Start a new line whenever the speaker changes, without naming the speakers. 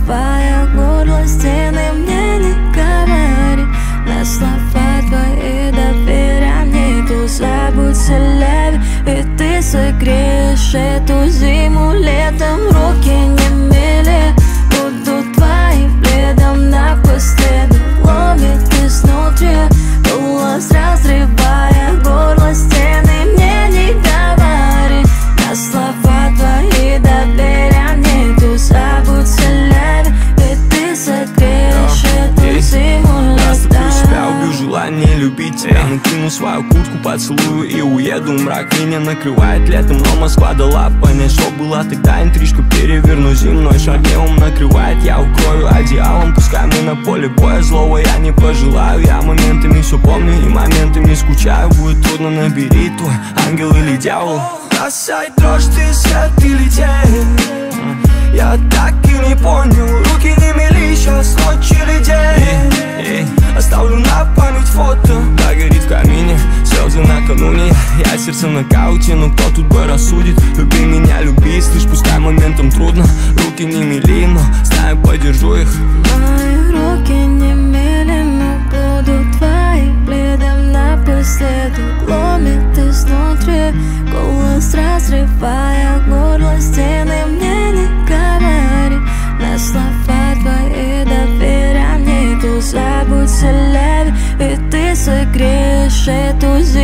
разрывая горло стены. Мне не говори, на слова твои доверия нету. Забудь селяви, и ты согреешь эту зиму летом. Руки не мели, будут твоим пледом напоследок. Ломит изнутри, голос разрывая горло стены. Мне не говори, на слова твои доверия нету. Забудь селяви, и ты согреешь эту зиму летом.
Себя убью желание любить тебя, накину свою куртку, поцелую и уеду. Мрак меня накрывает летом, но Москва дала понять, что была тогда интрижка. Переверну земной шар, дневом накрывает, я укрою одеялом. Пускай мы на поле боя, злого я не пожелаю. Я моментами все помню и моментами скучаю. Будет трудно, набери твой ангел или дьявол.
Бросай дрожь, ты свет или тень. Я так и не понял, руки не мели, сейчас ночь или день.
Оставлю на память фото, да горит в камине, слезы накануне. Я сердцем на кауте, но кто тут бой рассудит? Люби меня, люби, слышь, пускай моментом трудно. Руки не мели, но знаю, подержу их.
Мои руки не мели, но будут твоим пледом напоследок. Ломит изнутри, голос разрывая горло стены. Мне не говори, на слова твои доверия нету. Забудь селяви, и ты согреешь эту зиму.